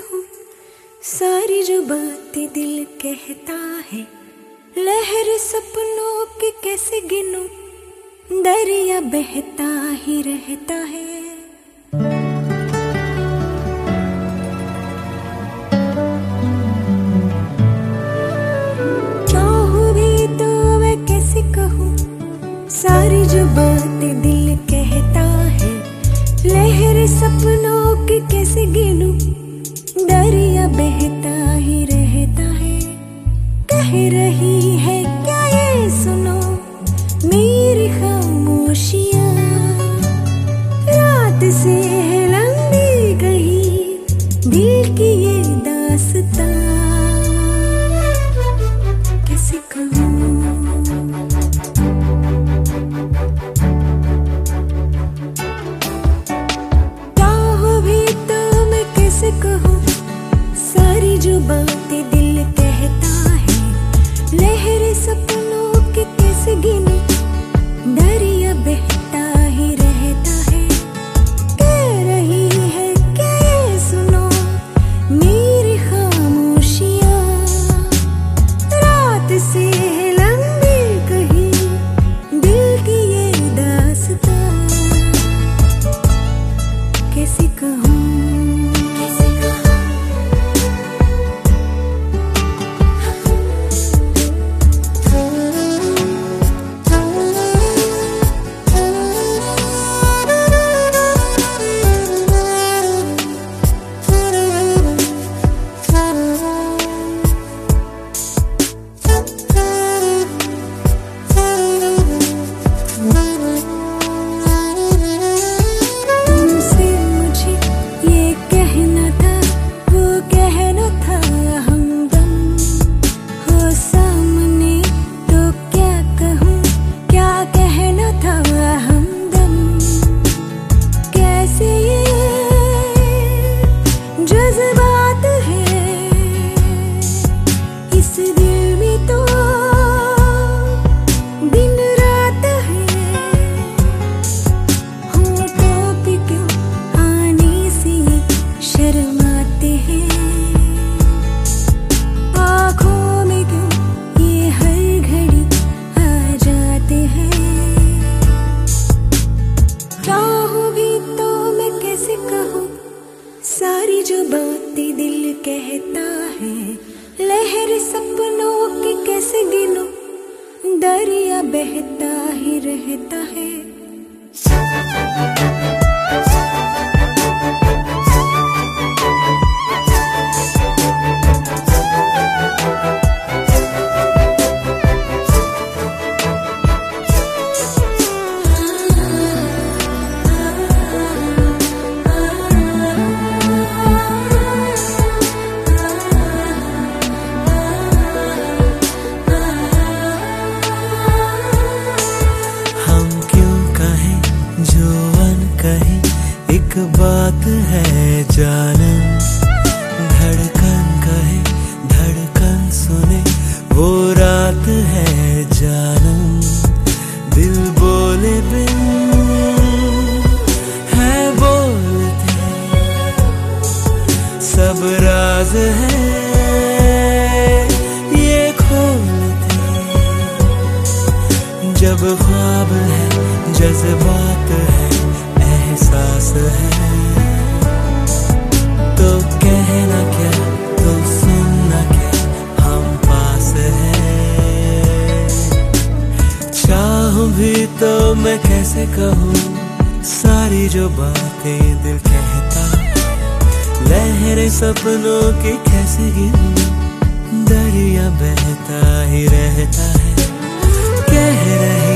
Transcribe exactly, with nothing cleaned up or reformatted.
कहूँ सारी जो बातें दिल कहता है, लहर सपनों की कैसे गिनूं, दरिया बहता ही रहता है। चाहूं भी तो मैं कैसे कहूँ सारी जो बातें दिल कहता है, लहर सपनों की कैसे गिनूं, दरिया बहता ही रहता है। कह रही है क्या ये सुनो मेरी खामोशियाँ, रात से है लंबी कही दिल की ये दास्तां, कैसे कहूँ कहूँ सारी जो बातें दिल कहता है, लहर सपनों की कैसे गिनूं, दरिया बहता ही रहता है। कह रही है क्या ये सुनो मेरी खामोशियाँ, रात से है लंबी कही दिल की ये दास्तां, कैसे कहूँ सारी जो बातें दिल कहता है, लहर सपनों की कैसे गिनूं, दरिया बहता ही रहता है। एक बात है जानम, धड़कन कहे धड़कन सुने वो रात है जानम, दिल बोले बिन है बोलते, सब राज है ये खोलते, जब ख्वाब है जज्बात है एहसास है, तो कहना क्या तो सुनना क्या हम पास है। चाहूं भी तो मैं कैसे कहूँ सारी जो बातें दिल कहता, लहरें सपनों की कैसे गिनूं, दरिया बहता ही रहता है। कह रहे